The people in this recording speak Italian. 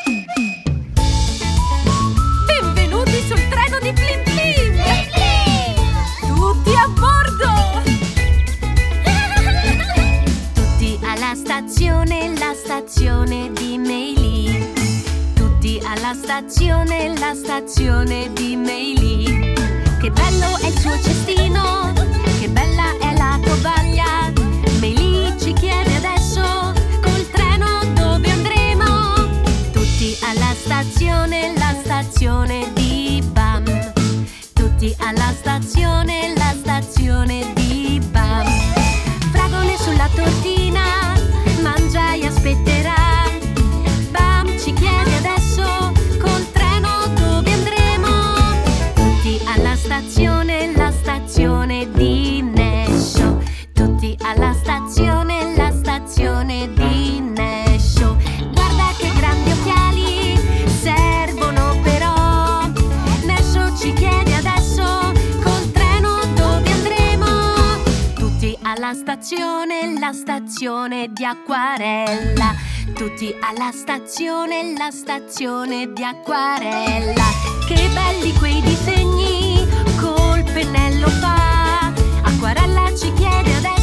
Benvenuti sul treno di Plim Plim! Plim Plim! Tutti a bordo! Tutti alla stazione, la stazione di Meili. Tutti alla stazione, la stazione di Meili. Che bello è il suo cestino, che bella è la tovaglia. Meili ci chiede adesso, col treno dove andremo? Tutti alla stazione, la stazione di Bam. Tutti alla stazione, la stazione di Bam. Fragole sulla tortina, mangia e aspetterà. Bam ci chiede adesso, col treno dove andremo? Tutti alla stazione, la stazione di Nescio. Tutti alla stazione, la stazione di Nescio. Guarda che grandi occhiali, servono però. Nescio ci chiede adesso, col treno dove andremo? Tutti alla stazione, la stazione di Acquarella. Tutti alla stazione, la stazione di Acquarella. Che belli quei disegni, col pennello fa. Acquarella ci chiede adesso,